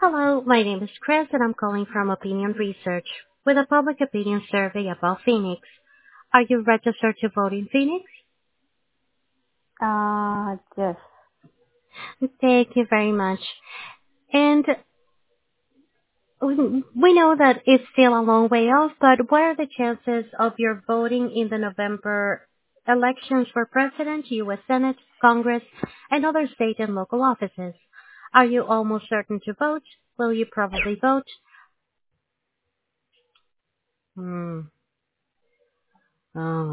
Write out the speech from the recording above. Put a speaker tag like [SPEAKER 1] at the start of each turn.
[SPEAKER 1] Hello, my name is Chris and I'm calling from Opinion Research with a public opinion survey about Phoenix. Are you registered to vote in Phoenix?
[SPEAKER 2] Yes.
[SPEAKER 1] Thank you very much. And we know that it's still a long way off, but what are the chances of your voting in the November elections for President, U.S. Senate, Congress, and other state and local offices? Are you almost certain to vote? Will you probably vote? Hmm. Oh